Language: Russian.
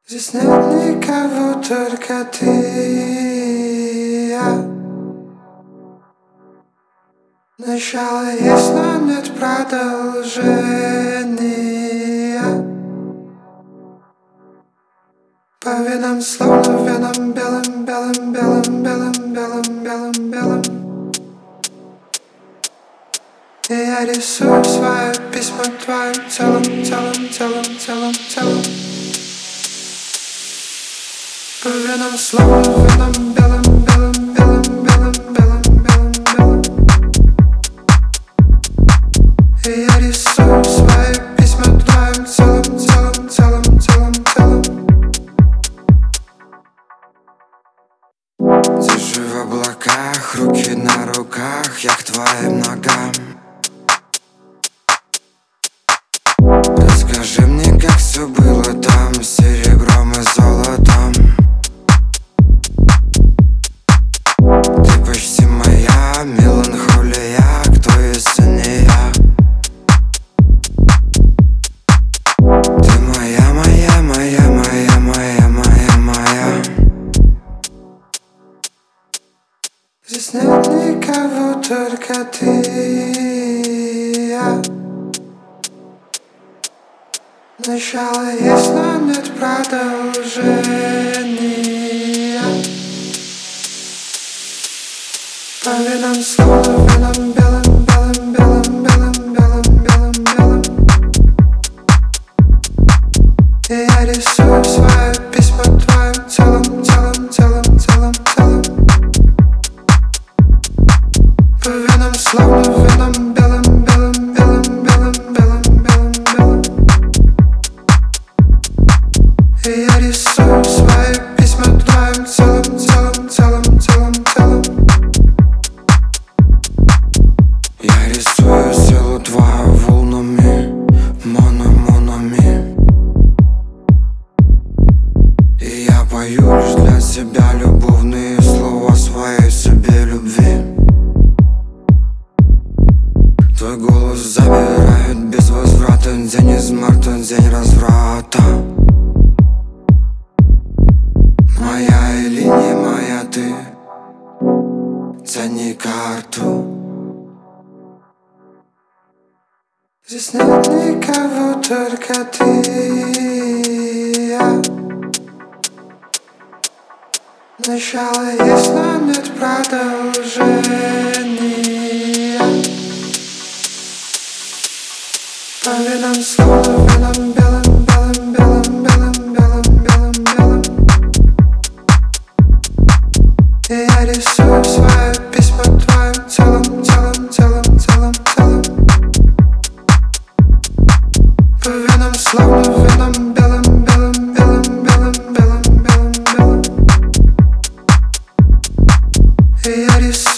Здесь нет никого, только ты и я. Начало есть, но нет продолжения. По венам словно веном белым, белым, белым, белым, белым, белым, белым. И я рисую свое письмо твоим телом, телом, телом, телом, телом. По венам словно веном белым, белым, белым, белым, белым, белым, белым. И я рисую свои письма твоим телом, телом, телом, телом, телом. Держи в облаках, руки на руках, я к твоим ногам. Расскажи мне, как все было там, серебром и золотом. Ты почти моя меланхолия, кто если не я? Ты моя, моя, моя, моя, моя, моя, моя. Здесь нет никого, только ты и я. Начало есть, но нет продолжения. По венам словно веном белым, белым, белым, белым, белым, белым, белым. И я рисую свое письмо твоим телом, телом, телом, телом, телом. По венам словно веном белым, белым, белым, белым, белым, белым, белым. И я рисую свои письма твоим телом, телом, телом, телом, телом. Я рисую силу твою волнами, мономонами. И я пою лишь для себя любовные слова своей себе любви. Твой голос забирает без возврата. День из марта, день разврата. Моя или не моя ты, тяни карту. Здесь нет никого, только ты и я. Начало есть, но нет продолжения. По венам словно веном белым, белым, белым, белым, белым, белым, белым. И я рисую свое письмо твоим телом, телом, телом, телом, телом. По венам словно веном белым, белым, белым, белым, белым, белым, белым. И я рисую